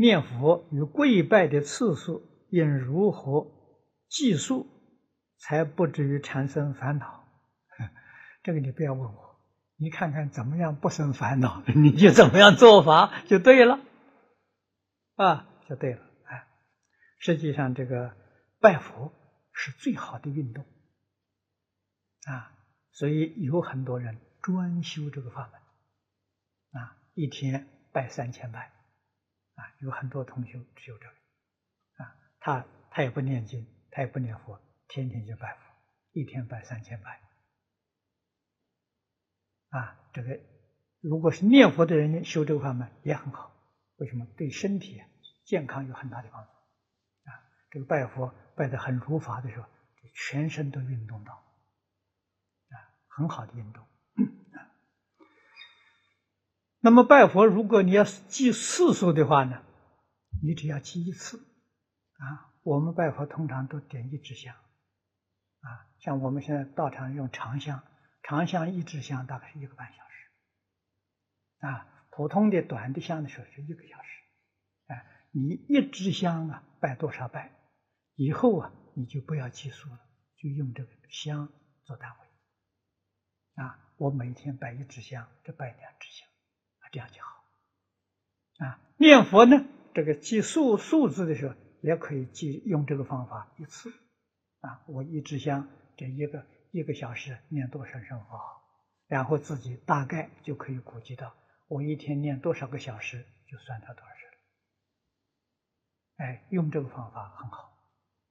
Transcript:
念佛与跪拜的次数应如何计数，才不至于产生烦恼？这个你不要问我，你看看怎么样不生烦恼，你就怎么样做法就对了，就对了。实际上这个拜佛是最好的运动所以有很多人专修这个法门一天拜3000拜有很多同学只有这个他也不念经，他也不念佛，天天就拜佛，一天拜3000拜这个如果是念佛的人修这个法门也很好，为什么？对身体健康有很大的帮助这个拜佛拜得很如法的时候，全身都运动到很好的运动那么拜佛，如果你要记次数的话呢，你只要记一次我们拜佛通常都点一支香像我们现在道场用长香，长香一支香大概是1个半小时普通的短的香的时候是1个小时你一支香拜多少拜，以后你就不要计数了，就用这个香做单位我每天拜1支香，这拜2支香这样就好念佛呢，这个记数字的时候也可以用这个方法一次我1支香这一个小时念多少声佛号，然后自己大概就可以估计到我一天念多少个小时，就算它多少声用这个方法很好